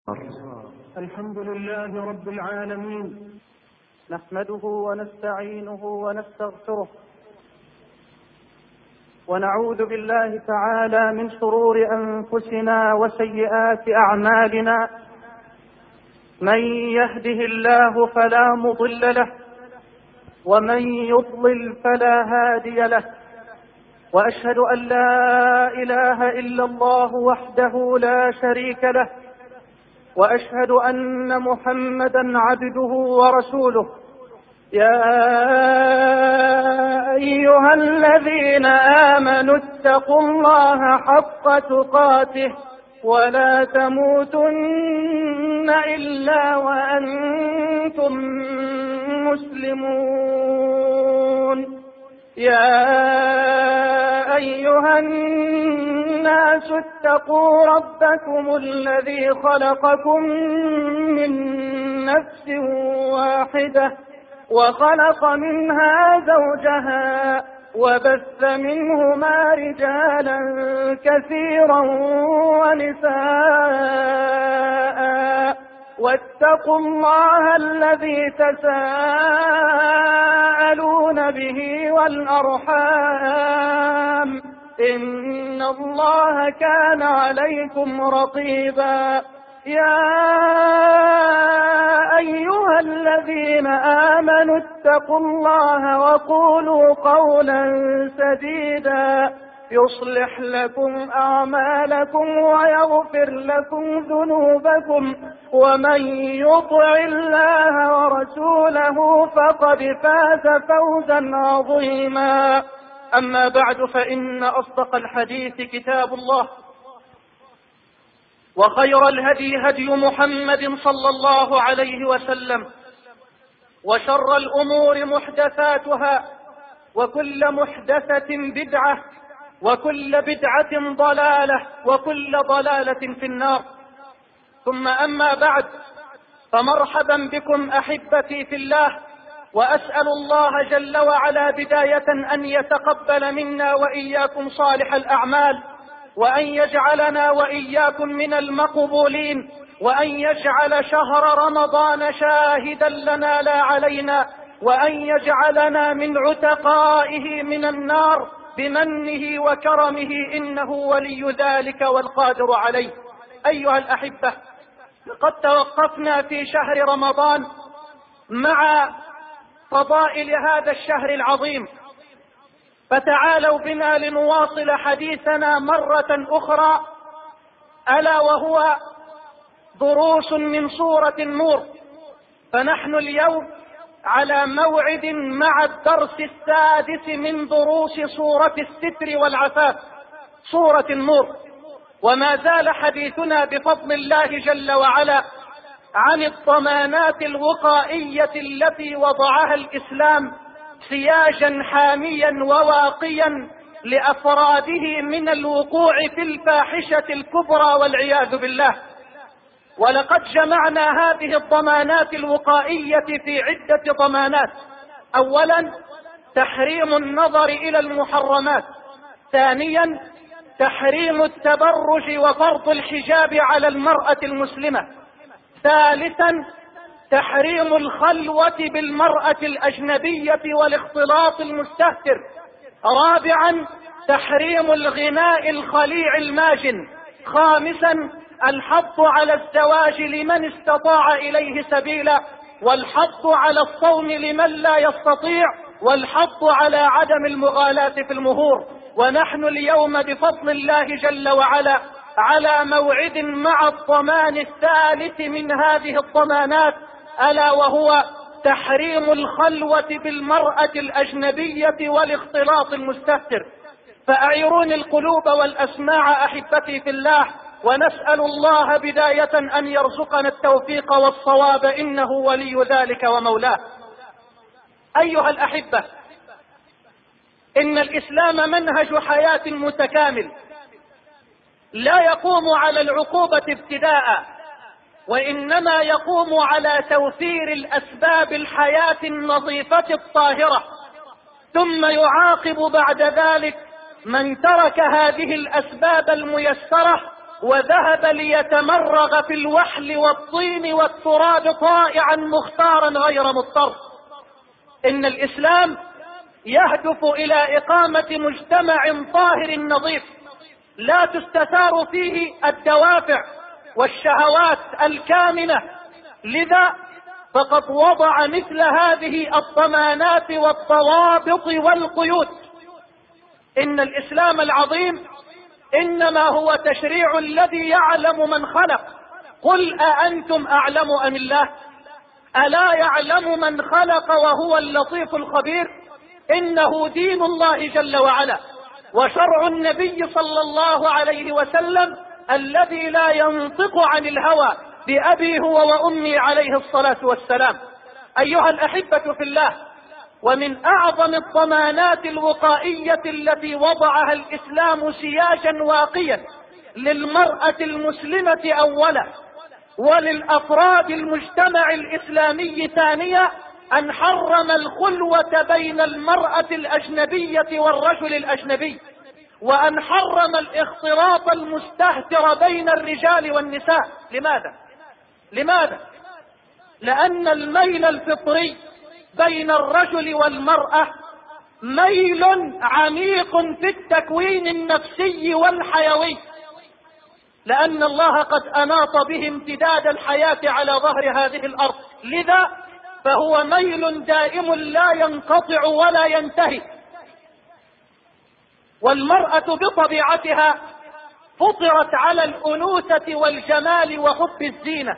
الحمد لله رب العالمين، نحمده ونستعينه ونستغفره، ونعوذ بالله تعالى من شرور أنفسنا وسيئات أعمالنا. من يهده الله فلا مضل له، ومن يضلل فلا هادي له، وأشهد أن لا إله إلا الله وحده لا شريك له، وأشهد أن محمدا عبده ورسوله. يا أيها الذين آمنوا اتقوا الله حق تقاته ولا تموتن إلا وأنتم مسلمون. يا أيها الناس اتقوا ربكم الذي خلقكم من نفس واحدة، وخلق منها زوجها، وبث منهما رجالا كثيرا ونساء، واتقوا الله الذي تساءلون به والأرحام، إن الله كان عليكم رقيبا. يا أيها الذين آمنوا اتقوا الله وقولوا قولا سديدا يصلح لكم أعمالكم ويغفر لكم ذنوبكم، ومن يطع الله ورسوله فقد فاز فوزا عظيما. أما بعد، فإن أصدق الحديث كتاب الله، وخير الهدي هدي محمد صلى الله عليه وسلم، وشر الأمور محدثاتها، وكل محدثة بدعة، وكل بدعة ضلالة، وكل ضلالة في النار. ثم أما بعد، فمرحبا بكم أحبتي في الله، وأسأل الله جل وعلا بداية أن يتقبل منا وإياكم صالح الأعمال، وأن يجعلنا وإياكم من المقبولين، وأن يجعل شهر رمضان شاهدا لنا لا علينا، وأن يجعلنا من عتقائه من النار بمنه وكرمه، إنه ولي ذلك والقادر عليه. أيها الأحبة، لقد توقفنا في شهر رمضان مع فضائل هذا الشهر العظيم، فتعالوا بنا لنواصل حديثنا مرة أخرى، ألا وهو دروس من سورة النور. فنحن اليوم على موعد مع الدرس السادس من دروس سورة الستر والعفاف، سورة النور. وما زال حديثنا بفضل الله جل وعلا عن الضمانات الوقائية التي وضعها الإسلام سياجا حاميا وواقيا لأفراده من الوقوع في الفاحشة الكبرى والعياذ بالله. ولقد جمعنا هذه الضمانات الوقائية في عدة ضمانات. أولا، تحريم النظر إلى المحرمات. ثانيا، تحريم التبرج وفرض الحجاب على المرأة المسلمة. ثالثا، تحريم الخلوة بالمرأة الأجنبية والاختلاط المستهتر. رابعا، تحريم الغناء الخليع الماجن. خامسا، الحض على الزواج لمن استطاع إليه سبيلا، والحض على الصوم لمن لا يستطيع، والحض على عدم المغالاة في المهور. ونحن اليوم بفضل الله جل وعلا على موعد مع الضمان الثالث من هذه الضمانات، ألا وهو تحريم الخلوة بالمرأة الأجنبية والاختلاط المستهتر. فأعيروني القلوب والأسماع أحبتي في الله، ونسأل الله بداية أن يرزقنا التوفيق والصواب، إنه ولي ذلك ومولاه. أيها الأحبة، إن الإسلام منهج حياة متكامل، لا يقوم على العقوبة ابتداء، وإنما يقوم على توفير الأسباب الحياة النظيفة الطاهرة، ثم يعاقب بعد ذلك من ترك هذه الأسباب الميسرة وذهب ليتمرغ في الوحل والطين والتراب طائعا مختارا غير مضطر. إن الإسلام يهدف إلى إقامة مجتمع طاهر نظيف لا تستثار فيه الدوافع والشهوات الكامنة، لذا فقد وضع مثل هذه الضمانات والضوابط والقيود. إن الإسلام العظيم إنما هو تشريع الذي يعلم من خلق. قل أأنتم أعلم أم الله؟ ألا يعلم من خلق وهو اللطيف الخبير؟ إنه دين الله جل وعلا وشرع النبي صلى الله عليه وسلم الذي لا ينطق عن الهوى بأبي هو وأمي عليه الصلاة والسلام. أيها الأحبة في الله، ومن أعظم الضمانات الوقائية التي وضعها الإسلام سياجا واقيا للمرأة المسلمة أولا وللأفراد المجتمع الإسلامي ثانيا أن حرم الخلوة بين المرأة الأجنبية والرجل الأجنبي، وأن حرم الاختلاط المستهتر بين الرجال والنساء. لماذا؟ لأن الميل الفطري بين الرجل والمرأة ميل عميق في التكوين النفسي والحيوي، لأن الله قد أناط به امتداد الحياة على ظهر هذه الأرض، لذا فهو ميل دائم لا ينقطع ولا ينتهي. والمرأة بطبيعتها فطرت على الأنوثة والجمال وحب الزينة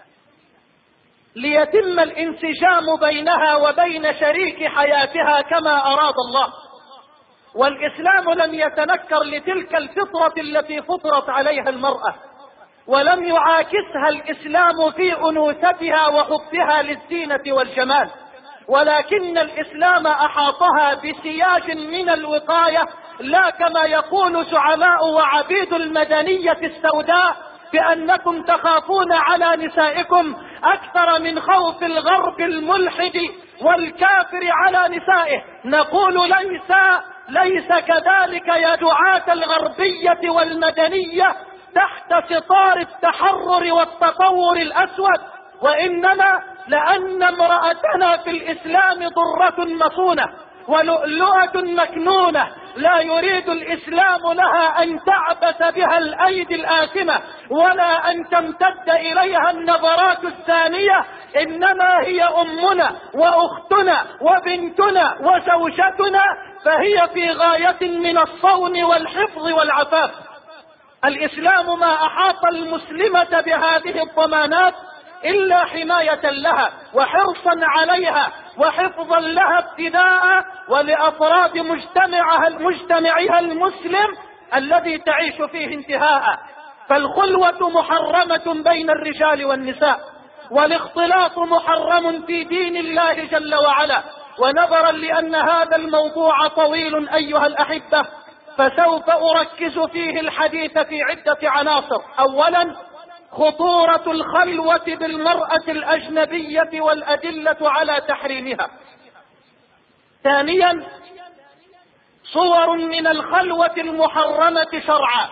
ليتم الانسجام بينها وبين شريك حياتها كما أراد الله. والإسلام لم يتنكر لتلك الفطرة التي فطرت عليها المرأة، ولم يعاكسها الإسلام في أنوثتها وحبها للزينة والجمال، ولكن الإسلام أحاطها بسياج من الوقاية، لا كما يقول زعماء وعبيد المدنية السوداء بأنكم تخافون على نسائكم أكثر من خوف الغرب الملحد والكافر على نسائه. نقول ليس كذلك يا دعاة الغربية والمدنية تحت ستار التحرر والتطور الأسود، وإنما لأن امرأتنا في الإسلام ضرة مصونة ولؤلؤة مكنونة لا يريد الإسلام لها أن تعبث بها الأيدي الآثمة ولا أن تمتد إليها النظرات الثانية، إنما هي أمنا وأختنا وبنتنا وزوجتنا، فهي في غاية من الصون والحفظ والعفاف. الإسلام ما أحاط المسلمة بهذه الضمانات إلا حماية لها وحرصا عليها وحفظا لها ابتداء ولأفراد مجتمعها المسلم الذي تعيش فيه انتهاء. فالخلوة محرمة بين الرجال والنساء، والاختلاط محرم في دين الله جل وعلا. ونظرا لأن هذا الموضوع طويل أيها الأحبة، فسوف أركز فيه الحديث في عدة عناصر. أولا، خطورة الخلوة بالمرأة الأجنبية والأدلة على تحريمها. ثانيا، صور من الخلوة المحرمة شرعا.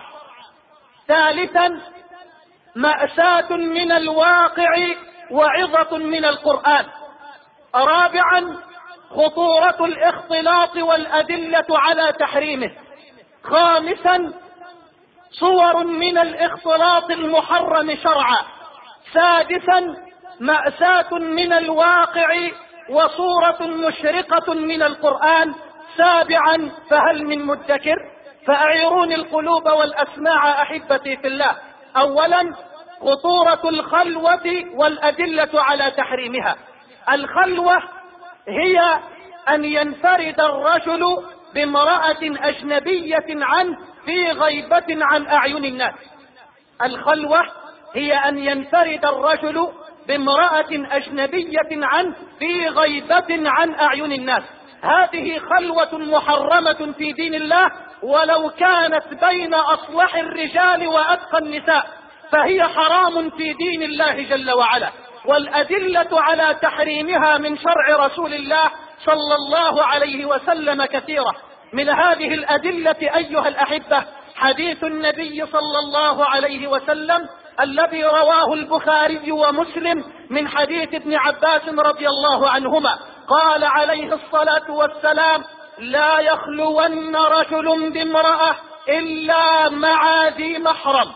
ثالثا، مأساة من الواقع وعظة من القرآن. رابعا، خطورة الاختلاط والأدلة على تحريمه. خامسا، صور من الاختلاط المحرم شرعا. سادسا، مأساة من الواقع وصورة مشرقة من القرآن. سابعا، فهل من مدكر؟ فأعيروني القلوب والأسماع أحبتي في الله. أولا، خطورة الخلوة والأدلة على تحريمها. الخلوة هي أن ينفرد الرجل بامرأة أجنبية عنه في غيبة عن أعين الناس. الخلوة هي أن ينفرد الرجل بامرأة أجنبية عنه في غيبة عن أعين الناس. هذه خلوة محرمة في دين الله، ولو كانت بين أصلح الرجال وأتقى النساء فهي حرام في دين الله جل وعلا. والأدلة على تحريمها من شرع رسول الله صلى الله عليه وسلم كثيرة. من هذه الأدلة أيها الأحبة حديث النبي صلى الله عليه وسلم الذي رواه البخاري ومسلم من حديث ابن عباس رضي الله عنهما، قال عليه الصلاة والسلام: لا يخلون رجل بامرأة إلا مع ذي محرم.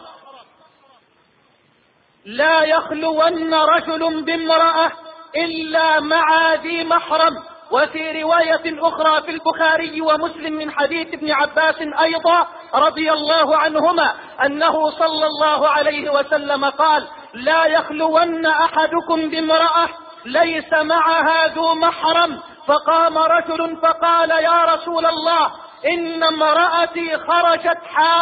لا يخلون رجل بامرأة إلا مع ذي محرم. وفي رواية أخرى في البخاري ومسلم من حديث ابن عباس أيضا رضي الله عنهما أنه صلى الله عليه وسلم قال: لا يخلون أحدكم بامرأة ليس معها ذو محرم. فقام رجل فقال: يا رسول الله، إن امرأتي خرجت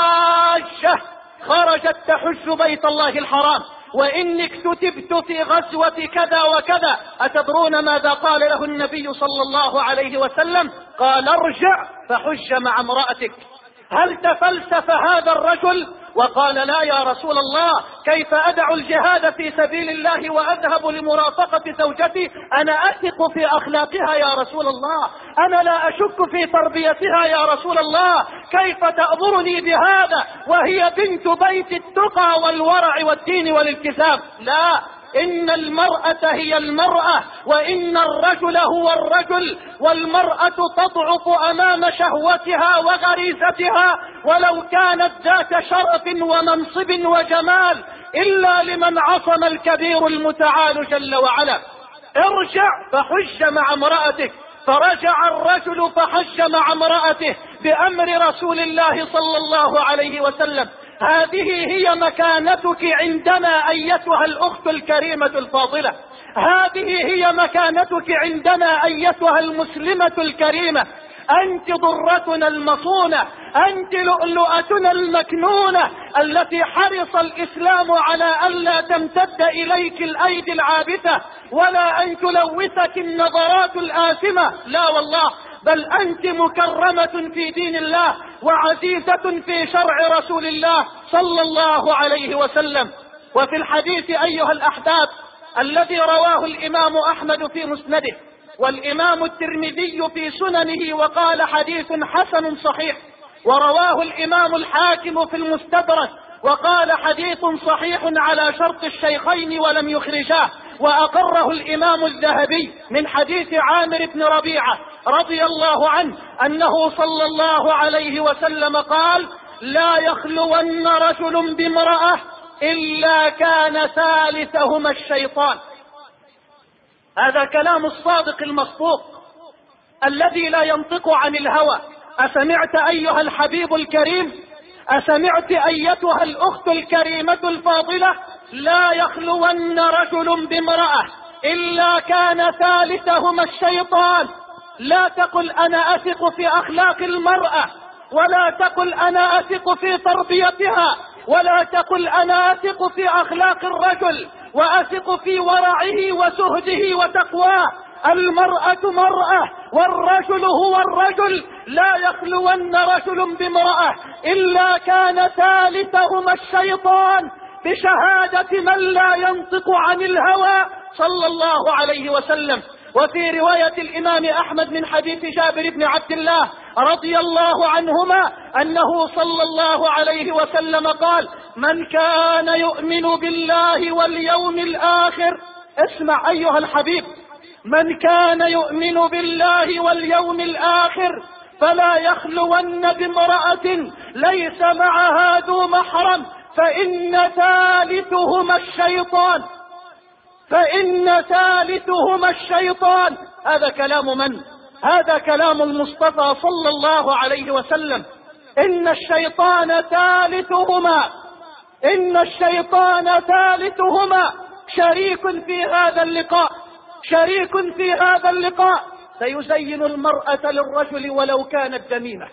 حاجة، خرجت تحج بيت الله الحرام، وإني اكتتبت في غزوة كذا وكذا. أتدرون ماذا قال له النبي صلى الله عليه وسلم؟ قال: ارجع فحج مع امرأتك. هل تفلسف هذا الرجل وقال: لا يا رسول الله، كيف أدع الجهاد في سبيل الله وأذهب لمرافقة زوجتي؟ أنا أثق في أخلاقها يا رسول الله، أنا لا أشك في تربيتها يا رسول الله، كيف تأمرني بهذا وهي بنت بيت التقى والورع والدين والالتزام؟ لا، إن المرأة هي المرأة، وإن الرجل هو الرجل، والمرأة تضعف أمام شهوتها وغريزتها ولو كانت ذات شرف ومنصب وجمال، إلا لمن عصم الكبير المتعال جل وعلا. ارجع فحج مع امرأتك. فرجع الرجل فحج مع امرأته بأمر رسول الله صلى الله عليه وسلم. هذه هي مكانتك عندنا أيتها الأخت الكريمة الفاضلة، هذه هي مكانتك عندنا أيتها المسلمة الكريمة. أنت ضرتنا المصونة، أنت لؤلؤتنا المكنونة التي حرص الإسلام على ألا تمتد إليك الأيدي العابثة ولا أن تلوثك النظرات الآثمة، لا والله، بل أنت مكرمة في دين الله وعزيزة في شرع رسول الله صلى الله عليه وسلم. وفي الحديث أيها الأحباب الذي رواه الإمام أحمد في مسنده والإمام الترمذي في سننه وقال حديث حسن صحيح، ورواه الإمام الحاكم في المستدرك وقال حديث صحيح على شرط الشيخين ولم يخرجاه، وأقره الإمام الذهبي من حديث عامر بن ربيعة رضي الله عنه أنه صلى الله عليه وسلم قال: لا يخلون رجل بامرأة إلا كان ثالثهما الشيطان. هذا كلام الصادق المصدوق الذي لا ينطق عن الهوى. أسمعت أيها الحبيب الكريم؟ أسمعت أيتها الأخت الكريمة الفاضلة؟ لا يخلون رجل بامرأة إلا كان ثالثهما الشيطان. لا تقل أنا أثق في أخلاق المرأة، ولا تقل أنا أثق في تربيتها، ولا تقل أنا أثق في أخلاق الرجل وأثق في ورعه وزهده وتقواه. المرأة مرأة والرجل هو الرجل. لا يخلون رجل بامرأة إلا كان ثالثهما الشيطان، بشهادة من لا ينطق عن الهوى صلى الله عليه وسلم. وفي رواية الإمام أحمد من حديث جابر بن عبد الله رضي الله عنهما أنه صلى الله عليه وسلم قال: من كان يؤمن بالله واليوم الآخر، اسمع أيها الحبيب، من كان يؤمن بالله واليوم الآخر فلا يخلون بامرأة ليس معها ذو محرم، فإن ثالثهما الشيطان، فإن ثالثهما الشيطان. هذا كلام من؟ هذا كلام المصطفى صلى الله عليه وسلم. إن الشيطان ثالثهما، إن الشيطان ثالثهما. شريك في هذا اللقاء، شريك في هذا اللقاء. سيزين المرأة للرجل ولو كانت دميمة،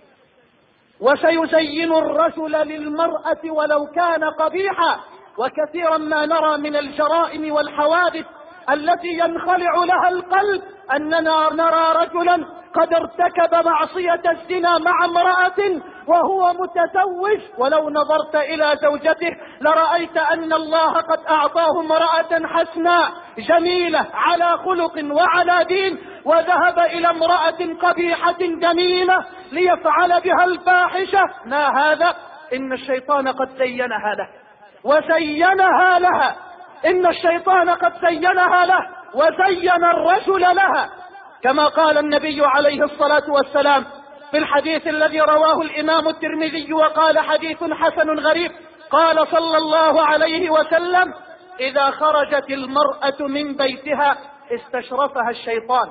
وسيزين الرجل للمرأة ولو كان قبيحا. وكثيرا ما نرى من الجرائم والحوادث التي ينخلع لها القلب أننا نرى رجلا قد ارتكب معصية الزنا مع امرأة وهو متزوج، ولو نظرت إلى زوجته لرأيت أن الله قد أعطاه امرأة حسناء جميلة على خلق وعلى دين، وذهب إلى امرأة قبيحة دميمة ليفعل بها الفاحشة. لا، هذا إن الشيطان قد زينها له وزينها لها. إن الشيطان قد زينها له وزين الرجل لها، كما قال النبي عليه الصلاة والسلام في الحديث الذي رواه الإمام الترمذي وقال حديث حسن غريب، قال صلى الله عليه وسلم: إذا خرجت المرأة من بيتها استشرفها الشيطان.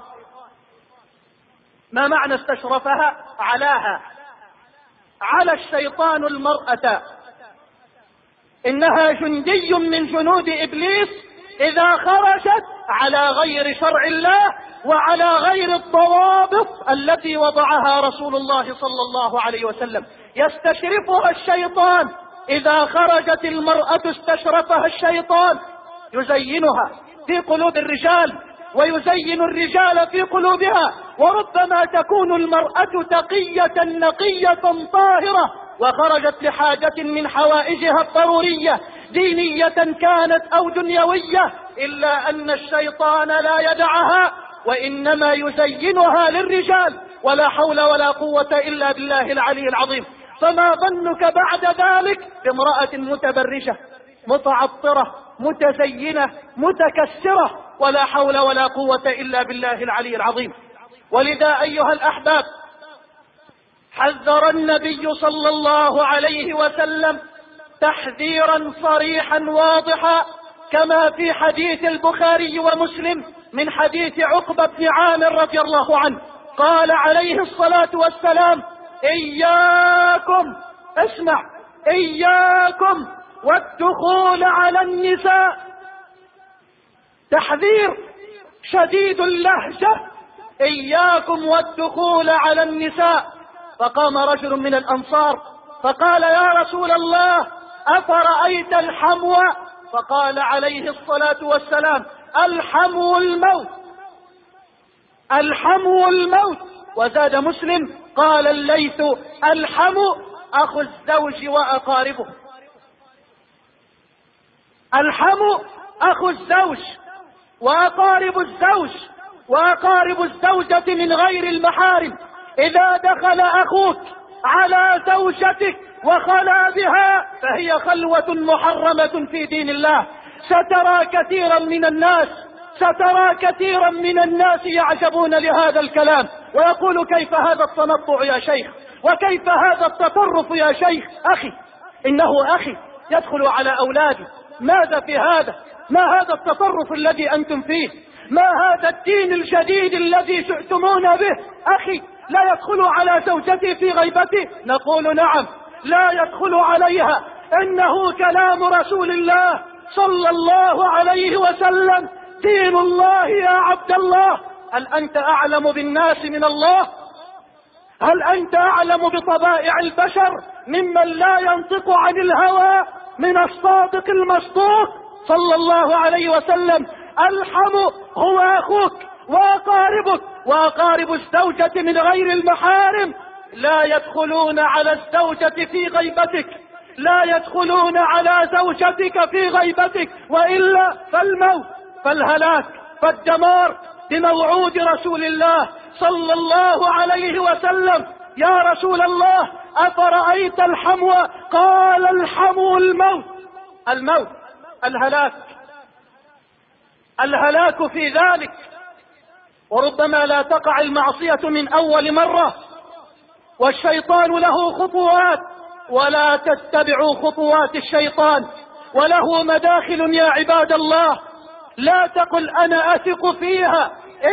ما معنى استشرفها؟ علاها، على الشيطان المرأة. إنها جندي من جنود إبليس إذا خرجت على غير شرع الله وعلى غير الضوابط التي وضعها رسول الله صلى الله عليه وسلم. يستشرفها الشيطان. إذا خرجت المرأة استشرفها الشيطان، يزينها في قلوب الرجال ويزين الرجال في قلوبها. وربما تكون المرأة تقية نقية طاهرة وخرجت لحاجة من حوائجها الضرورية دينية كانت أو دنيوية، إلا أن الشيطان لا يدعها وإنما يزينها للرجال. ولا حول ولا قوة إلا بالله العلي العظيم. فما ظنك بعد ذلك بامرأة متبرجة متعطرة متزينة متكسرة؟ ولا حول ولا قوة إلا بالله العلي العظيم. ولذا أيها الأحباب، حذر النبي صلى الله عليه وسلم تحذيرا صريحا واضحا، كما في حديث البخاري ومسلم من حديث عقبة بن عامر رضي الله عنه، قال عليه الصلاة والسلام: إياكم، اسمع، إياكم والدخول على النساء. تحذير شديد اللهجة: إياكم والدخول على النساء. فقام رجل من الأنصار فقال: يا رسول الله، أفرأيت الحمو؟ فقال عليه الصلاة والسلام: الحمو الموت، الحمو الموت. وزاد مسلم قال الليث: الحمو أخو الزوج وأقاربه. الحمو أخو الزوج وأقارب الزوج وأقارب الزوجة من غير المحارم. إذا دخل أخوك على زوجتك وخلا بها فهي خلوة محرمة في دين الله. سترى كثيرا من الناس يعجبون لهذا الكلام ويقول: كيف هذا التنطع يا شيخ؟ وكيف هذا التطرف يا شيخ؟ أخي، إنه أخي يدخل على أولادي. ماذا في هذا؟ ما هذا التطرف الذي أنتم فيه؟ ما هذا الدين الجديد الذي جئتمون به؟ أخي، لا يدخل على زوجتي في غيبتي؟ نقول: نعم، لا يدخل عليها، إنه كلام رسول الله صلى الله عليه وسلم، دين الله يا عبد الله. هل أنت أعلم بالناس من الله؟ هل أنت أعلم بطبائع البشر ممن لا ينطق عن الهوى من الصادق المصدوق صلى الله عليه وسلم؟ الحم هو أخوك وأقاربك وأقارب الزوجة من غير المحارم. لا يدخلون على الزوجة في غيبتك، لا يدخلون على زوجتك في غيبتك، وإلا فالموت فالهلاك فالدمار بموعود رسول الله صلى الله عليه وسلم. يا رسول الله، أفرأيت الحمو؟ قال: الحمو الموت، الموت، الهلاك، الهلاك في ذلك. وربما لا تقع المعصية من أول مرة، والشيطان له خطوات، ولا تتبعوا خطوات الشيطان، وله مداخل يا عباد الله. لا تقل أنا أثق فيها،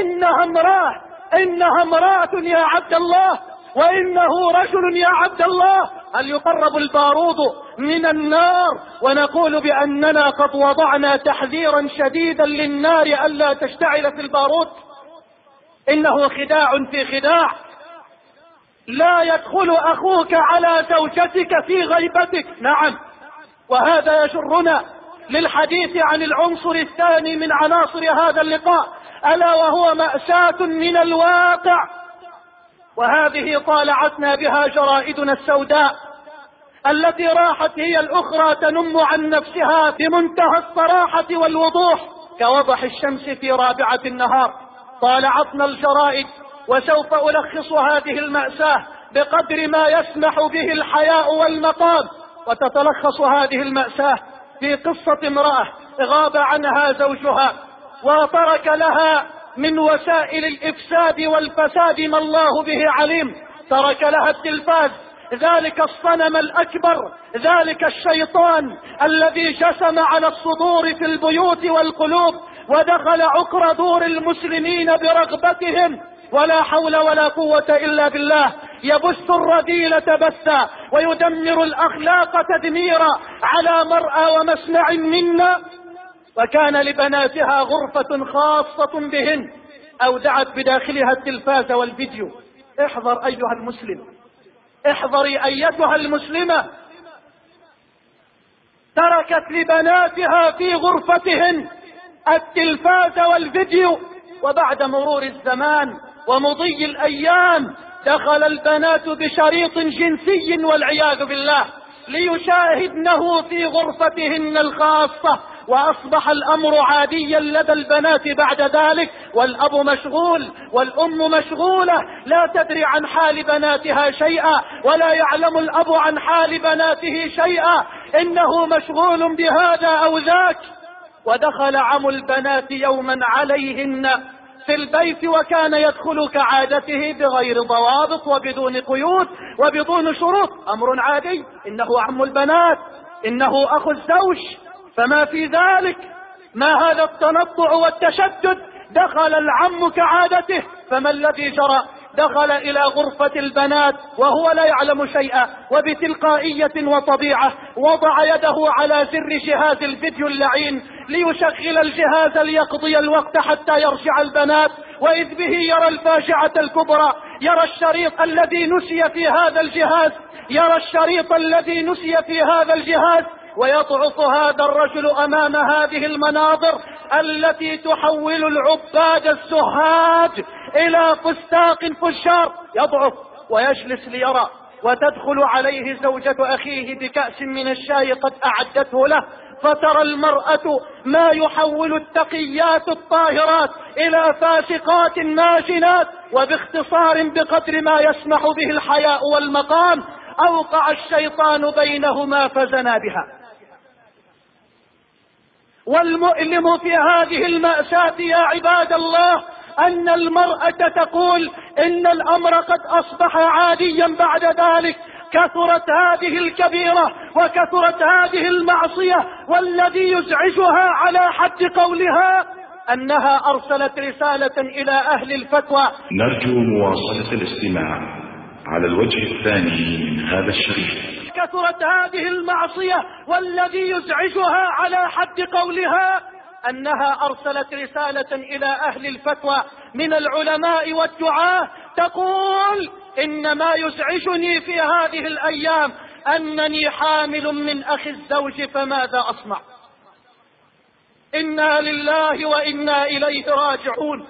إنها امرأة يا عبد الله، وإنه رجل يا عبد الله. هل يقرب البارود من النار ونقول بأننا قد وضعنا تحذيرا شديدا للنار ألا تشتعل في البارود؟ إنه خداع في خداع. لا يدخل أخوك على زوجتك في غيبتك. نعم، وهذا يجرنا للحديث عن العنصر الثاني من عناصر هذا اللقاء، ألا وهو مأساة من الواقع، وهذه طالعتنا بها جرائدنا السوداء التي راحت هي الأخرى تنم عن نفسها بمنتهى الصراحة والوضوح كوضح الشمس في رابعة النهار. طالعتنا الجرائد، وسوف ألخص هذه المأساة بقدر ما يسمح به الحياء والمقام. وتتلخص هذه المأساة في قصة امرأة غاب عنها زوجها وترك لها من وسائل الإفساد والفساد ما الله به عليم. ترك لها التلفاز، ذلك الصنم الأكبر، ذلك الشيطان الذي جسم على الصدور في البيوت والقلوب، ودخل عقر دور المسلمين برغبتهم، ولا حول ولا قوة إلا بالله. يبث الرذيلة بثا ويدمر الأخلاق تدميرا على مرأى ومسمع منا. وكان لبناتها غرفة خاصة بهن أودعت بداخلها التلفاز والفيديو. احذر أيها المسلم، احذري أيتها المسلمة، تركت لبناتها في غرفتهن التلفاز والفيديو. وبعد مرور الزمان ومضي الأيام دخل البنات بشريط جنسي والعياذ بالله ليشاهدنه في غرفتهن الخاصة، وأصبح الأمر عاديا لدى البنات بعد ذلك، والأب مشغول والأم مشغولة لا تدري عن حال بناتها شيئا، ولا يعلم الأب عن حال بناته شيئا، إنه مشغول بهذا أو ذاك. ودخل عم البنات يوما عليهن في البيت، وكان يدخل كعادته بغير ضوابط وبدون قيود وبدون شروط، أمر عادي، إنه عم البنات، إنه أخو الزوج، فما في ذلك، ما هذا التنطع والتشدد. دخل العم كعادته، فما الذي جرى؟ دخل إلى غرفة البنات وهو لا يعلم شيئا، وبتلقائية وطبيعة وضع يده على زر جهاز الفيديو اللعين ليشغل الجهاز ليقضي الوقت حتى يرجع البنات، وإذ به يرى الفاجعة الكبرى، يرى الشريط الذي نسي في هذا الجهاز، يرى الشريط الذي نسي في هذا الجهاز. ويضعف هذا الرجل أمام هذه المناظر التي تحول العباد الزهاد إلى فستاق فجار. يضعف ويجلس ليرى، وتدخل عليه زوجة أخيه بكأس من الشاي قد أعدته له، فترى المرأة ما يحول التقيات الطاهرات إلى فاسقات ماجنات. وباختصار بقدر ما يسمح به الحياء والمقام أوقع الشيطان بينهما فزنا بها. والمؤلم في هذه المأساة يا عباد الله أن المرأة تقول إن الأمر قد أصبح عاديا بعد ذلك. كثرت هذه الكبيرة وكثرت هذه المعصية، والذي يزعجها على حد قولها أنها أرسلت رسالة إلى أهل الفتوى. نرجو مواصلة الاستماع على الوجه الثاني من هذا الشريط. كثرت هذه المعصية، والذي يزعجها على حد قولها أنها أرسلت رسالة إلى أهل الفتوى من العلماء والدعاة تقول إن ما يزعجني في هذه الأيام أنني حامل من أخي الزوج، فماذا أصنع؟ إنا لله وإنا إليه راجعون،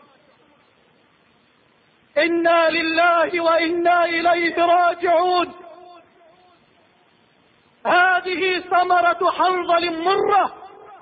إنا لله وإنا إليه راجعون. هذه ثمرة حنظل مرة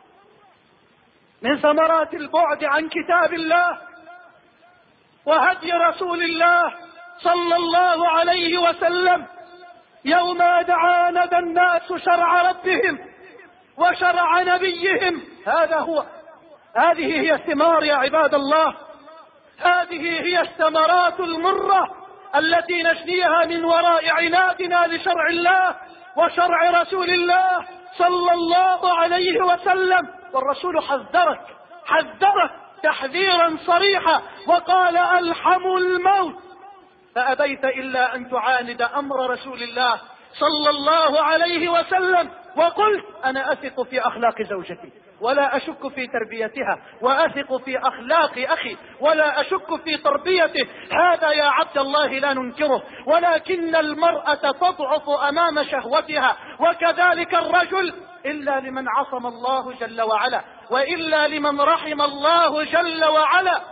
من ثمرات البعد عن كتاب الله وهدي رسول الله صلى الله عليه وسلم يوم دعا ندى الناس شرع ربهم وشرع نبيهم. هذه هي الثمار يا عباد الله، هذه هي الثمرات المرة التي نجنيها من وراء عنادنا لشرع الله وشرع رسول الله صلى الله عليه وسلم. والرسول حذرك تحذيرا صريحا وقال ألحم الموت، فأبيت إلا أن تعاند أمر رسول الله صلى الله عليه وسلم. وقلت أنا أثق في أخلاق زوجتي ولا أشك في تربيتها، وأثق في أخلاق أخي ولا أشك في تربيته، هذا يا عبد الله لا ننكره، ولكن المرأة تضعف أمام شهوتها، وكذلك الرجل، إلا لمن عصم الله جل وعلا، وإلا لمن رحم الله جل وعلا.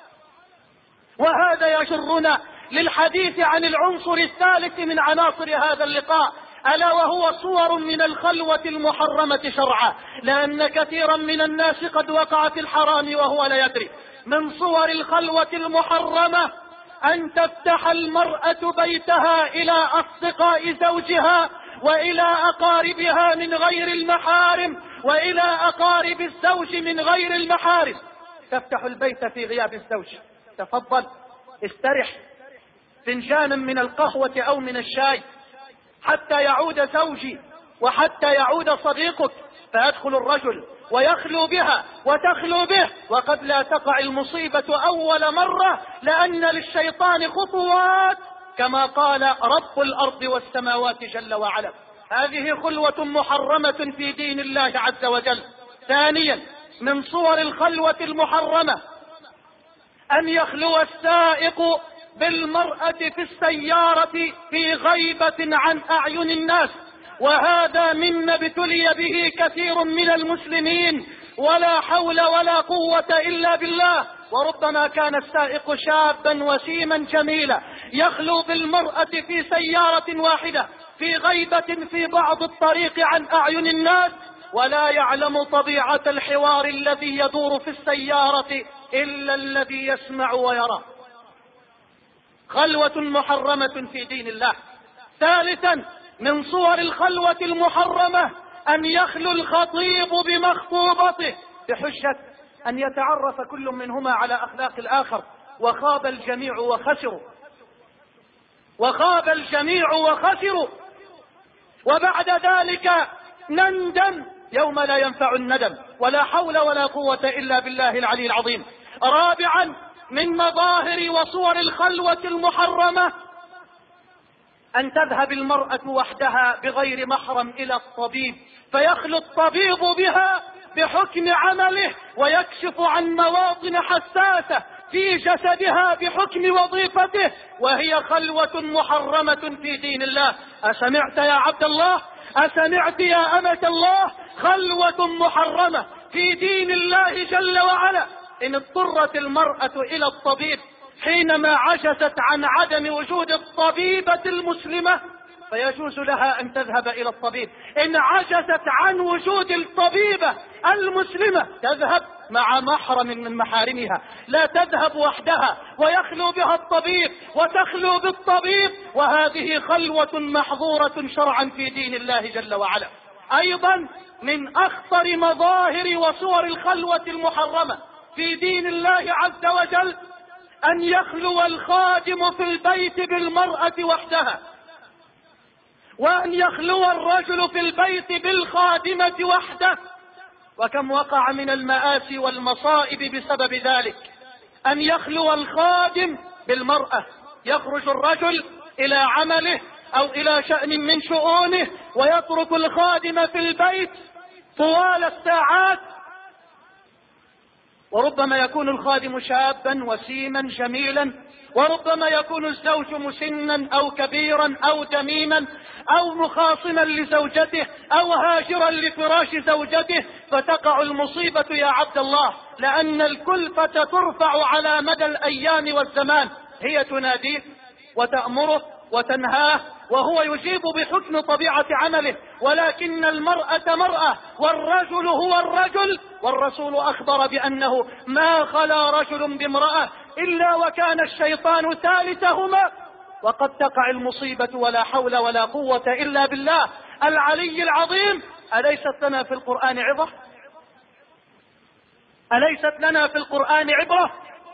وهذا يجرنا للحديث عن العنصر الثالث من عناصر هذا اللقاء، ألا وهو صور من الخلوة المحرمة شرعا، لأن كثيرا من الناس قد وقع في الحرام وهو لا يدري. من صور الخلوة المحرمة أن تفتح المرأة بيتها إلى أصدقاء زوجها وإلى أقاربها من غير المحارم وإلى أقارب الزوج من غير المحارم. تفتح البيت في غياب الزوج: تفضل استرح، فنجانا من القهوة أو من الشاي حتى يعود زوجي وحتى يعود صديقك. فيدخل الرجل ويخلو بها وتخلو به، وقد لا تقع المصيبة أول مرة، لأن للشيطان خطوات كما قال رب الأرض والسماوات جل وعلا. هذه خلوة محرمة في دين الله عز وجل. ثانيا، من صور الخلوة المحرمة أن يخلو السائق بالمرأة في السيارة في غيبة عن أعين الناس، وهذا مما ابتلي به كثير من المسلمين، ولا حول ولا قوة إلا بالله. وربما كان السائق شابا وسيما جميلا يخلو بالمرأة في سيارة واحدة في غيبة في بعض الطريق عن أعين الناس، ولا يعلم طبيعة الحوار الذي يدور في السيارة إلا الذي يسمع ويرى. خلوة محرمة في دين الله. ثالثا، من صور الخلوة المحرمة أن يخلو الخطيب بمخطوبته بحجة أن يتعرف كل منهما على أخلاق الآخر، وخاب الجميع وخسروا، وخاب الجميع وخسروا، وبعد ذلك نندم يوم لا ينفع الندم، ولا حول ولا قوة إلا بالله العلي العظيم. رابعا، من مظاهر وصور الخلوة المحرمة أن تذهب المرأة وحدها بغير محرم إلى الطبيب، فيخلو الطبيب بها بحكم عمله ويكشف عن مواطن حساسة في جسدها بحكم وظيفته، وهي خلوة محرمة في دين الله. أسمعت يا عبد الله؟ أسمعت يا أمة الله؟ خلوة محرمة في دين الله جل وعلا. إن اضطرت المرأة إلى الطبيب حينما عجزت عن عدم وجود الطبيبة المسلمة فيجوز لها أن تذهب إلى الطبيب. إن عجزت عن وجود الطبيبة المسلمة تذهب مع محرم من محارمها، لا تذهب وحدها ويخلو بها الطبيب وتخلو بالطبيب، وهذه خلوة محظورة شرعا في دين الله جل وعلا. أيضا من أخطر مظاهر وصور الخلوة المحرمة في دين الله عز وجل أن يخلو الخادم في البيت بالمرأة وحدها، وأن يخلو الرجل في البيت بالخادمة وحده. وكم وقع من المآسي والمصائب بسبب ذلك. أن يخلو الخادم بالمرأة، يخرج الرجل إلى عمله أو إلى شأن من شؤونه ويترك الخادم في البيت طوال الساعات، وربما يكون الخادم شابا وسيما جميلا، وربما يكون الزوج مسنا أو كبيرا أو دميما أو مخاصما لزوجته أو هاجرا لفراش زوجته، فتقع المصيبة يا عبد الله، لأن الكلفة ترفع على مدى الأيام والزمان. هي تناديه وتأمره وتنهاه وهو يجيب بحكم طبيعة عمله، ولكن المرأة مرأة والرجل هو الرجل، والرسول أخبر بأنه ما خلا رجل بامرأة إلا وكان الشيطان ثالثهما. وقد تقع المصيبة ولا حول ولا قوة إلا بالله العلي العظيم. أليست لنا في القرآن عبرة؟ أليست لنا في القرآن عبرة؟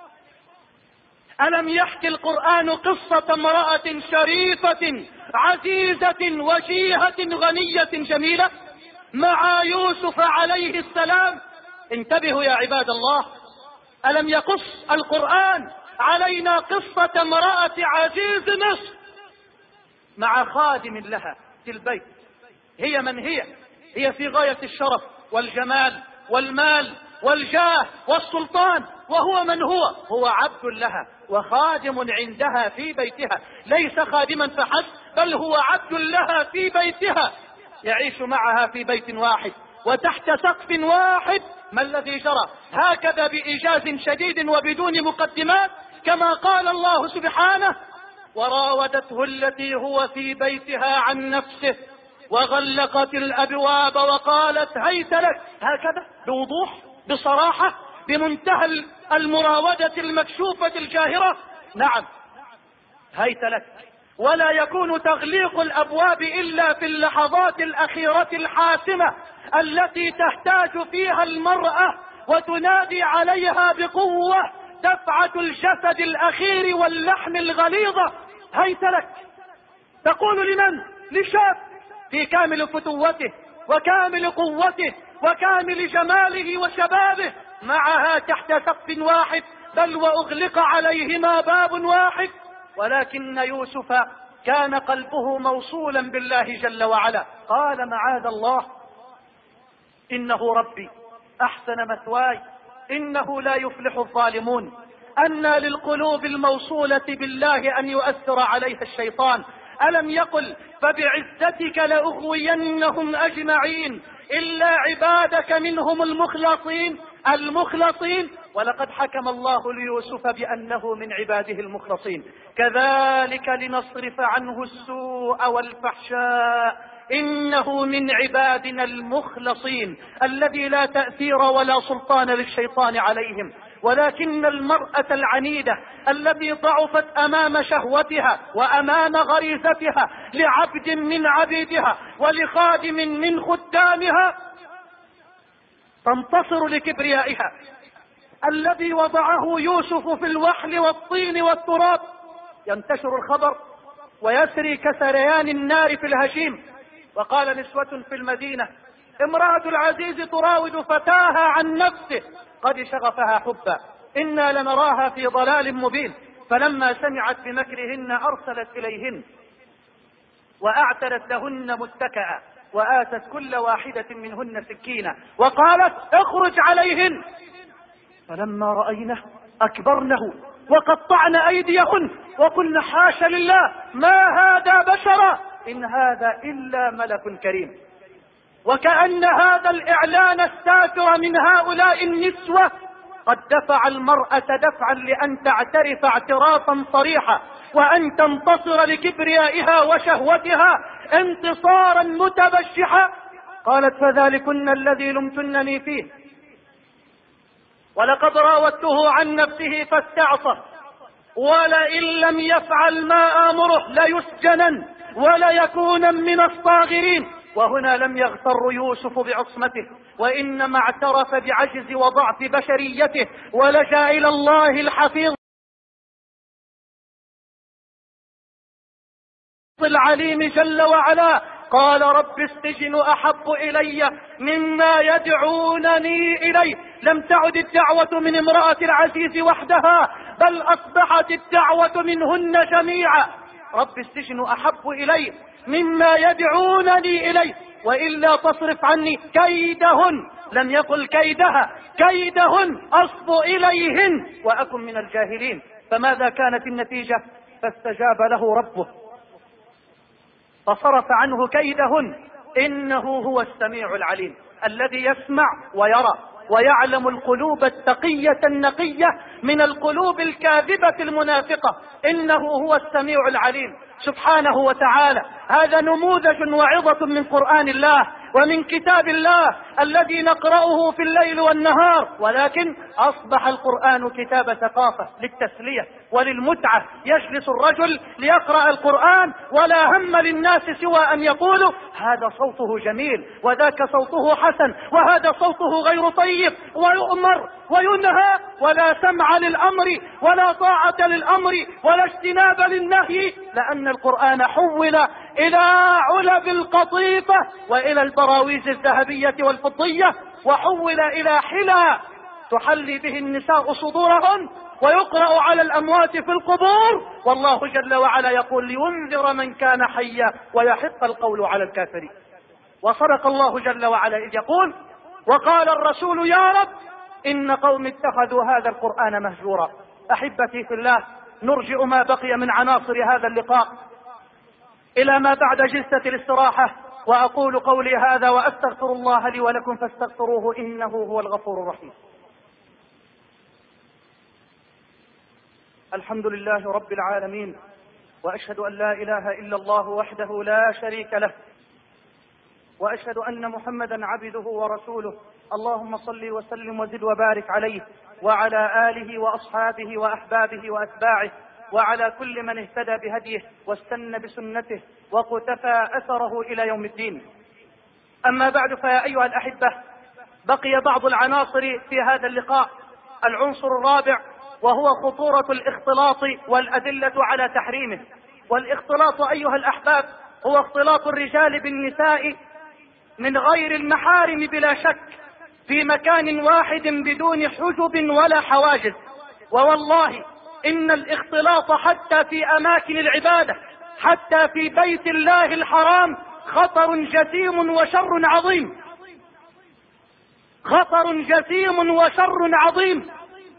ألم يحكي القرآن قصة امرأة شريفة عزيزة وجيهة غنية جميلة مع يوسف عليه السلام؟ انتبهوا يا عباد الله، ألم يقص القرآن علينا قصة امرأة عزيز مصر مع خادم لها في البيت؟ هي من هي؟ هي في غاية الشرف والجمال والمال والجاه والسلطان، وهو من هو؟ هو عبد لها وخادم عندها في بيتها، ليس خادما فحسب، بل هو عبد لها في بيتها، يعيش معها في بيت واحد وتحت سقف واحد. ما الذي جرى؟ هكذا بإيجاز شديد وبدون مقدمات، كما قال الله سبحانه: وراودته التي هو في بيتها عن نفسه وغلقت الأبواب وقالت هيت لك. هكذا بوضوح بصراحة بمنتهى المراودة المكشوفة الجاهرة. نعم، هيت لك. ولا يكون تغليق الأبواب إلا في اللحظات الأخيرة الحاسمة التي تحتاج فيها المرأة وتنادي عليها بقوة دفعة الجسد الأخير واللحم الغليظة. هيت لك. تقول لمن؟ لشاب في كامل فتوته وكامل قوته وكامل جماله وشبابه، معها تحت سقف واحد، بل وأغلق عليهما باب واحد. ولكن يوسف كان قلبه موصولا بالله جل وعلا. قال معاذ الله، إنه ربي أحسن مثواي إنه لا يفلح الظالمون. أنى للقلوب الموصولة بالله أن يؤثر عليها الشيطان؟ ألم يقل فبعزتك لأغوينهم أجمعين إلا عبادك منهم المخلصين. ولقد حكم الله ليوسف بأنه من عباده المخلصين. كذلك لنصرف عنه السوء والفحشاء إنه من عبادنا المخلصين الذي لا تأثير ولا سلطان للشيطان عليهم. ولكن المرأة العنيدة التي ضعفت أمام شهوتها وأمام غريزتها لعبد من عبيدها ولخادم من خدامها تنتصر لكبريائها الذي وضعه يوسف في الوحل والطين والتراب. ينتشر الخبر ويسري كسريان النار في الهشيم. وقال نسوة في المدينة: امرأة العزيز تراود فتاها عن نفسه قد شغفها حبا إنا لنراها في ضلال مبين. فلما سمعت بمكرهن أرسلت إليهن وأعتدت لهن متكئا وآتت كل واحدة منهن سكينا وقالت: اخرج عليهن. فلما رأينه أكبرنه وقطعن أيديهن وقلن: حاش لله ما هذا بشرا إن هذا إلا ملك كريم. وكأن هذا الإعلان الساتر من هؤلاء النسوة قد دفع المرأة دفعا لأن تعترف اعترافا صريحا وأن تنتصر لكبريائها وشهوتها انتصارا متبجحا. قالت: فذلكن الذي لمتنني فيه ولقد راودته عن نفسه فاستعصى ولئن لم يفعل ما آمره ليسجنن وليكون من الصاغرين. وهنا لم يغتر يوسف بعصمته وإنما اعترف بعجز وضعف بشريته ولجأ إلى الله الحفيظ العليم جل وعلا. قال: رب السجن أحب إلي مما يدعونني إليه. لم تعد الدعوة من امرأة العزيز وحدها بل أصبحت الدعوة منهن جميعا. رب السجن أحب إلي مما يدعونني إليه وإلا تصرف عني كيدهن. لم يقل كيدها، كيدهن أصب إليهن وأكن من الجاهلين. فماذا كانت النتيجة؟ فاستجاب له ربه فصرف عنه كيدهن إنه هو السميع العليم الذي يسمع ويرى ويعلم القلوب التقية النقية من القلوب الكاذبة المنافقة. إنه هو السميع العليم سبحانه وتعالى. هذا نموذج وعظة من قرآن الله ومن كتاب الله الذي نقرأه في الليل والنهار. ولكن أصبح القرآن كتاب ثقافة للتسلية وللمتعة. يجلس الرجل ليقرأ القرآن ولا هم للناس سوى أن يقولوا: هذا صوته جميل وذاك صوته حسن وهذا صوته غير طيب، ويؤمر وينهى ولا سمع للأمر ولا طاعة للأمر ولا اجتناب للنهي، لأن القرآن حول إلى علب القطيفة وإلى البراويز الذهبية والفضية، وحول إلى حلى تحلي به النساء صدورهن ويقرأ على الأموات في القبور. والله جل وعلا يقول: لينذر من كان حيا ويحق القول على الكافرين. وصدق الله جل وعلا إذ يقول: وقال الرسول يا رب إن قوم اتخذوا هذا القرآن مهجورا. أحبتي في الله، نرجع ما بقي من عناصر هذا اللقاء إلى ما بعد جلسة الاستراحة، وأقول قولي هذا وأستغفر الله لي ولكم فاستغفروه إنه هو الغفور الرحيم. الحمد لله رب العالمين، وأشهد أن لا إله إلا الله وحده لا شريك له، وأشهد أن محمدا عبده ورسوله. اللهم صل وسلم وزد وبارك عليه وعلى آله وأصحابه وأحبابه وأتباعه وعلى كل من اهتدى بهديه واستنى بسنته وقتفى أثره إلى يوم الدين. أما بعد، فيا أيها الأحبة، بقي بعض العناصر في هذا اللقاء. العنصر الرابع وهو خطورة الاختلاط والأدلة على تحريمه. والاختلاط أيها الأحباب هو اختلاط الرجال بالنساء من غير المحارم بلا شك، في مكان واحد بدون حجب ولا حواجز. ووالله إن الاختلاط حتى في أماكن العبادة، حتى في بيت الله الحرام، خطر جسيم وشر عظيم، خطر جسيم وشر عظيم.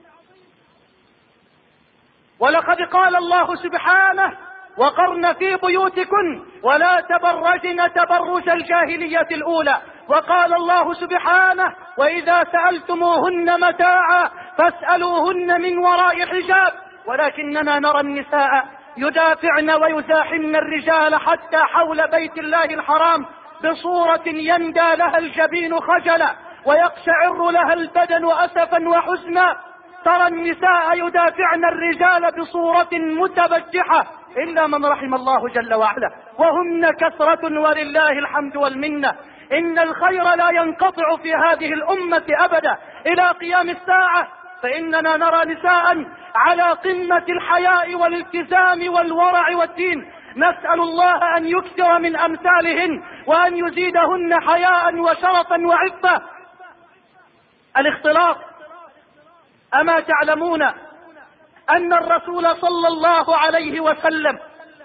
ولقد قال الله سبحانه: وقرن في بيوتكن ولا تبرجن تبرج الجاهلية الأولى. وقال الله سبحانه: وإذا سألتموهن متاعا فاسألوهن من وراء حجاب. ولكننا نرى النساء يدافعن ويزاحمن الرجال حتى حول بيت الله الحرام بصورة يندى لها الجبين خجلا ويقشعر لها البدن أسفا وحزنا. ترى النساء يدافعن الرجال بصورة متبجحة إلا من رحم الله جل وعلا، وهن كثرة ولله الحمد والمنة. إن الخير لا ينقطع في هذه الأمة أبدا إلى قيام الساعة، فإننا نرى نساء على قمة الحياء والالتزام والورع والدين. نسأل الله أن يكثر من أمثالهن وأن يزيدهن حياء وشرفا وعفة. الاختلاط، أما تعلمون أن الرسول صلى الله عليه وسلم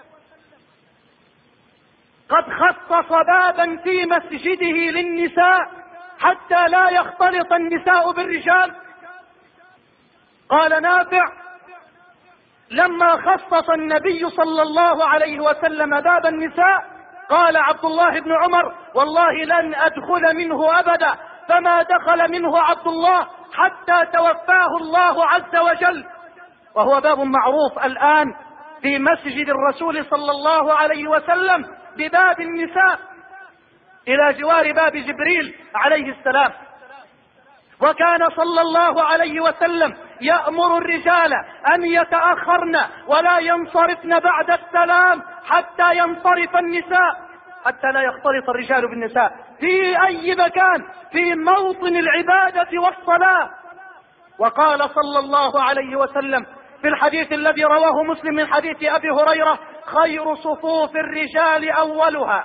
قد خصص بابا في مسجده للنساء حتى لا يختلط النساء بالرجال؟ قال نافع: لما خصص النبي صلى الله عليه وسلم باب النساء قال عبد الله بن عمر: والله لن أدخل منه أبدا. فما دخل منه عبد الله حتى توفاه الله عز وجل. وهو باب معروف الآن في مسجد الرسول صلى الله عليه وسلم بباب النساء إلى جوار باب جبريل عليه السلام. وكان صلى الله عليه وسلم يأمر الرجال أن يتأخرن ولا ينصرفن بعد السلام حتى ينصرف النساء، حتى لا يختلط الرجال بالنساء في أي مكان في موطن العبادة والصلاة. وقال صلى الله عليه وسلم في الحديث الذي رواه مسلم من حديث أبي هريرة: خير صفوف الرجال أولها،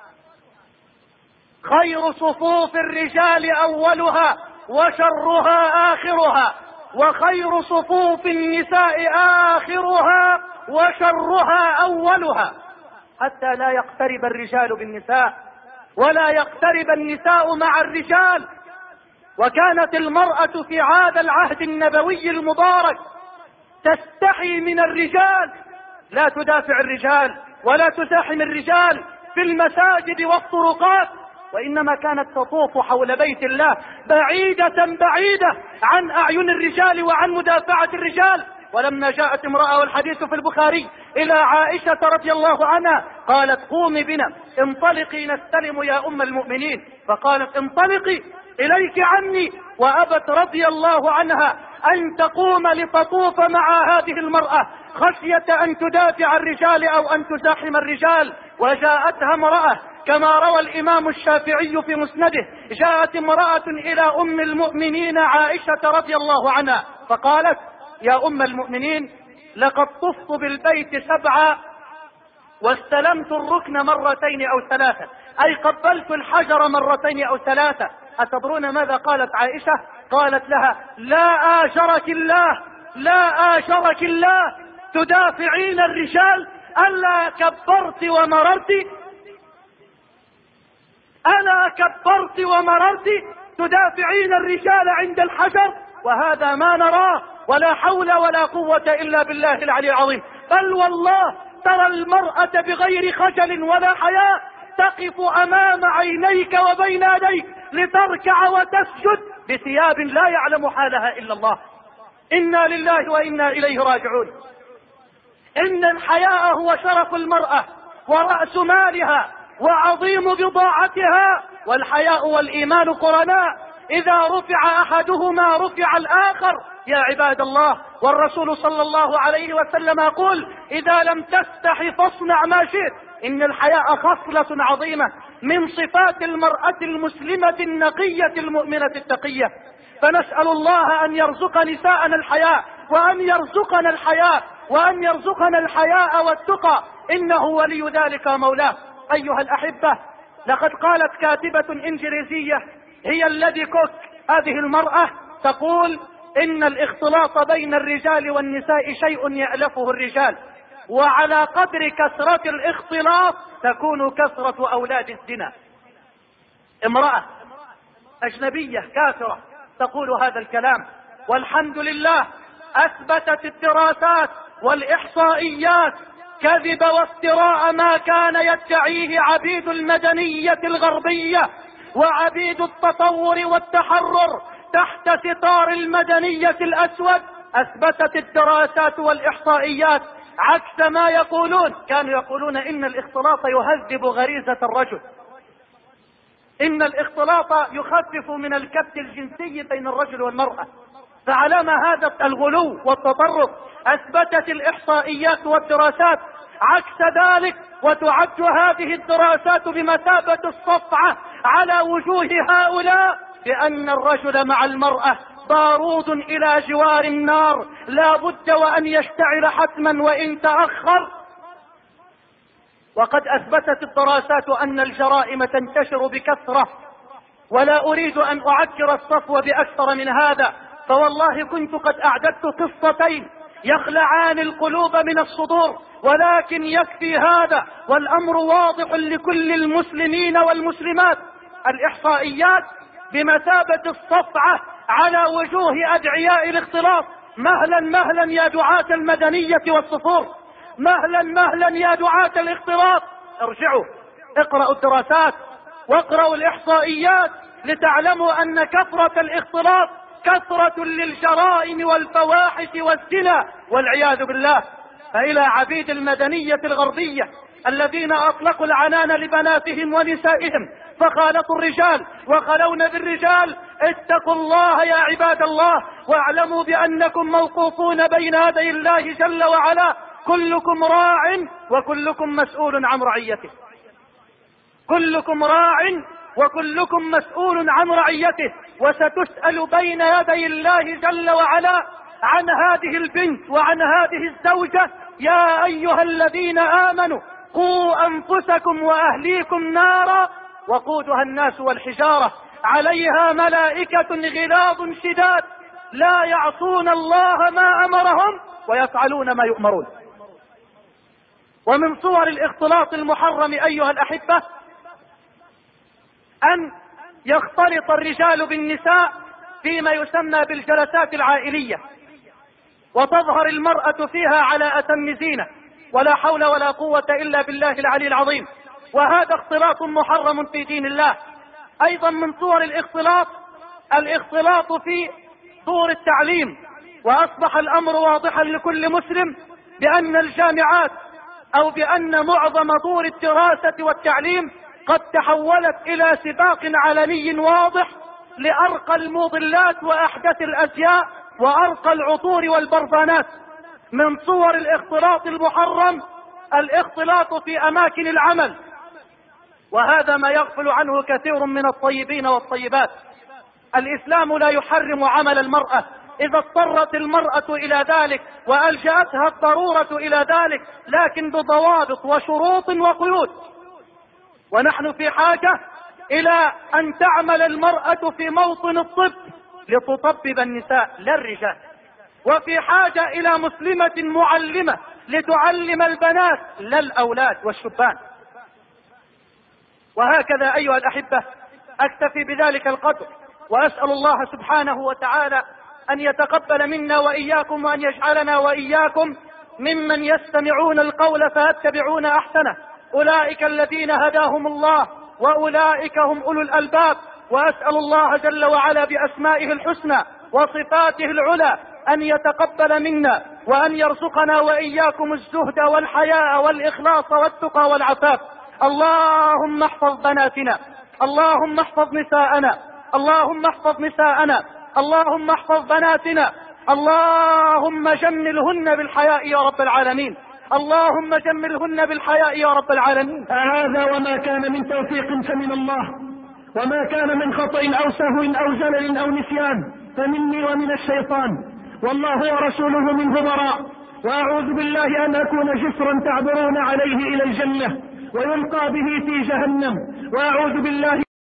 خير صفوف الرجال أولها وشرها آخرها، وخير صفوف النساء آخرها وشرها أولها. حتى لا يقترب الرجال بالنساء ولا يقترب النساء مع الرجال. وكانت المرأة في هذا العهد النبوي المبارك تستحي من الرجال، لا تدافع الرجال ولا تزاحم الرجال في المساجد والطرقات، وإنما كانت تطوف حول بيت الله بعيدة عن أعين الرجال وعن مدافعة الرجال. ولما جاءت امرأة، والحديث في البخاري، إلى عائشة رضي الله عنها قالت: قومي بنا، انطلقي نستلم يا أم المؤمنين. فقالت: انطلقي إليك عني. وأبت رضي الله عنها أن تقوم لتطوف مع هذه المرأة خشية أن تدافع الرجال أو أن تزاحم الرجال. وجاءتها امرأة كما روى الإمام الشافعي في مسنده، جاءت امرأة إلى أم المؤمنين عائشة رضي الله عنها فقالت: يا أم المؤمنين، لقد طفت بالبيت 7 واستلمت الركن مرتين أو 3، أي قبلت الحجر مرتين أو 3. أتدرون ماذا قالت عائشة؟ قالت لها: لا آجرك الله، لا آجرك الله، تدافعين الرجال؟ ألا كبرت ومررت؟ ألا كبرت ومررت تدافعين الرجال عند الحجر؟ وهذا ما نراه، ولا حول ولا قوة إلا بالله العلي العظيم. بل والله ترى المرأة بغير خجل ولا حياء تقف أمام عينيك وبين يديك لتركع وتسجد بثياب لا يعلم حالها إلا الله. إنا لله وإنا إليه راجعون. إن الحياء هو شرف المرأة ورأس مالها وعظيم بضاعتها، والحياء والإيمان قرناء. إذا رفع أحدهما رفع الآخر يا عباد الله. والرسول صلى الله عليه وسلم يقول إذا لم تستحي فاصنع ما شئت. إن الحياء خصلة عظيمة من صفات المرأة المسلمة النقية المؤمنة التقية. فنسأل الله أن يرزق نساءنا الحياء، وأن يرزقنا الحياء، وأن يرزقنا الحياء والتقى، إنه ولي ذلك مولاه. أيها الأحبة، لقد قالت كاتبة إنجليزية هي الذي كوك، هذه المرأة تقول إن الاختلاط بين الرجال والنساء شيء يألفه الرجال، وعلى قدر كثرة الاختلاط تكون كثرة أولاد الزنا. امرأة أجنبية كافرة تقول هذا الكلام، والحمد لله أثبتت الدراسات والإحصائيات كذب وافتراء ما كان يدعيه عبيد المدنية الغربية وعبيد التطور والتحرر تحت ستار المدنية الأسود. أثبتت الدراسات والإحصائيات عكس ما يقولون. كانوا يقولون إن الاختلاط يهذب غريزة الرجل، إن الاختلاط يخفف من الكبت الجنسي بين الرجل والمرأة. فعلام هذا الغلو والتطرف أثبتت الإحصائيات والدراسات عكس ذلك، وتعد هذه الدراسات بمثابة الصفعة على وجوه هؤلاء بأن الرجل مع المرأة بارود إلى جوار النار لا بد وأن يشتعل حتما وإن تأخر. وقد أثبتت الدراسات أن الجرائم تنتشر بكثرة، ولا أريد أن أعكر الصفو بأكثر من هذا، فوالله كنت قد أعددت قصتين يخلعان القلوب من الصدور، ولكن يكفي هذا والأمر واضح لكل المسلمين والمسلمات. الإحصائيات بمثابة الصفعة على وجوه أدعياء الاختلاط. مهلا مهلا يا دعاة المدنية والصفور، مهلا مهلا يا دعاة الاختلاط. ارجعوا اقرأوا الدراسات واقرأوا الإحصائيات لتعلموا أن كثرة الاختلاط كثرة للجرائم والفواحش والزنا والعياذ بالله. فإلى عبيد المدنية الغربية الذين أطلقوا العنان لبناتهم ونسائهم فخالطوا الرجال وخلون بالرجال، اتقوا الله يا عباد الله، واعلموا بأنكم موقوفون بين يدي الله جل وعلا. كلكم راع وكلكم مسؤول عن رعيته، كلكم راع وكلكم مسؤول عن رعيته، وستسأل بين يدي الله جل وعلا عن هذه البنت وعن هذه الزوجة. يا أيها الذين آمنوا قوا أنفسكم وأهليكم نارا وقودها الناس والحجارة عليها ملائكة غلاظ شداد لا يعصون الله ما أمرهم ويفعلون ما يؤمرون. ومن صور الاختلاط المحرم أيها الأحبة أن يختلط الرجال بالنساء فيما يسمى بالجلسات العائلية، وتظهر المرأة فيها على أتم زينة، ولا حول ولا قوة إلا بالله العلي العظيم، وهذا اختلاط محرم في دين الله. أيضا من صور الاختلاط في دور التعليم، وأصبح الأمر واضحا لكل مسلم بأن الجامعات أو بأن معظم دور الدراسة والتعليم قد تحولت إلى سباق علني واضح لأرقى الموضلات وأحدث الأزياء وأرقى العطور والبرفانات. من صور الاختلاط المحرم الاختلاط في أماكن العمل، وهذا ما يغفل عنه كثير من الطيبين والطيبات. الإسلام لا يحرم عمل المرأة إذا اضطرت المرأة إلى ذلك وألجأتها الضرورة إلى ذلك، لكن بضوابط وشروط وقيود. ونحن في حاجة إلى أن تعمل المرأة في موطن الطب لتطبب النساء لا الرجال، وفي حاجة إلى مسلمة معلمة لتعلم البنات لا الأولاد والشبان. وهكذا أيها الأحبة أكتفي بذلك القدر، وأسأل الله سبحانه وتعالى أن يتقبل منا وإياكم، وأن يجعلنا وإياكم ممن يستمعون القول فيتبعون أحسنه. أولئك الذين هداهم الله وأولئك هم أولو الألباب. وأسأل الله جل وعلا بأسمائه الحسنى وصفاته العلى أن يتقبل منا وأن يرزقنا وإياكم الزهد والحياء والإخلاص والتقى والعفاف. اللهم احفظ بناتنا، اللهم احفظ نساءنا، اللهم احفظ نساءنا، اللهم احفظ بناتنا، اللهم جملهن بالحياء يا رب العالمين، اللهم جملهن بالحياء يا رب العالمين. هذا وما كان من توفيق فمن الله، وما كان من خطأ أو سهو أو زلل أو نسيان فمني ومن الشيطان، والله ورسوله منه براء. وأعوذ بالله أن أكون جسرا تعبرون عليه إلى الجنة ويلقى به في جهنم، وأعوذ بالله